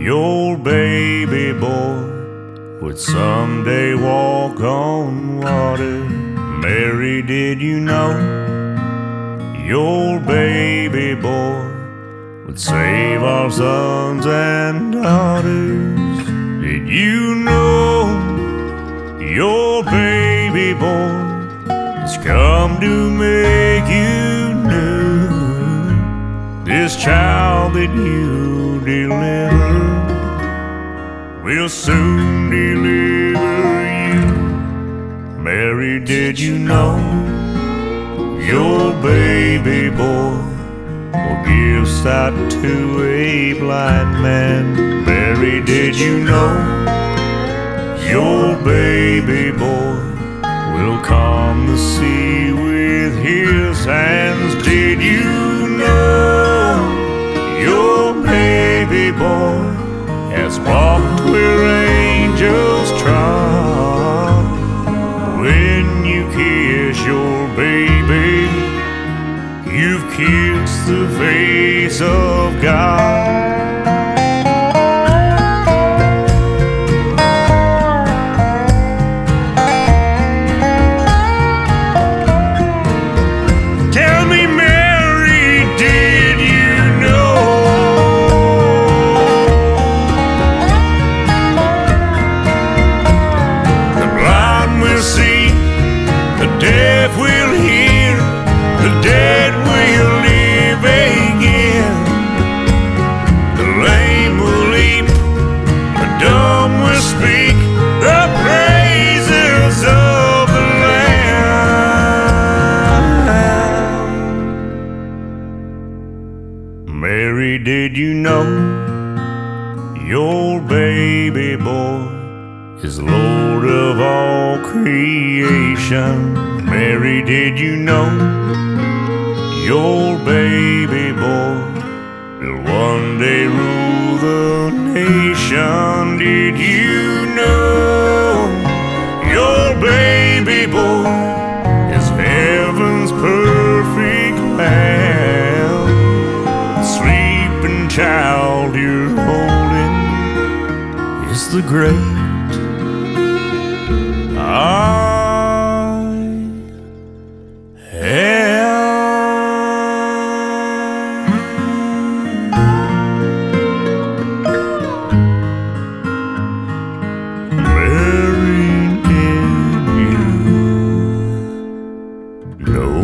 Your baby boy would someday walk on water. Mary, did you know your baby boy would save our sons and daughters? Did you know your baby boy has come to make you new? This child that you deliver will soon deliver you. Mary, did you know your baby boy will give sight to a blind man? Mary, did you know your baby boy will calm the sea with his hands? Did you know your baby boy has walked where angels trod? When you kiss your baby, you've kissed the face of God. Deaf will hear, the dead will live again. The lame will leap, the dumb will speak the praises of the Lamb. Mary, did you know your baby boy is Lord of all creation? Mary, did you know your baby boy will one day rule the nation? Did you know your baby boy is heaven's perfect lamb? Sleeping child you're holding is the great Mary, did you know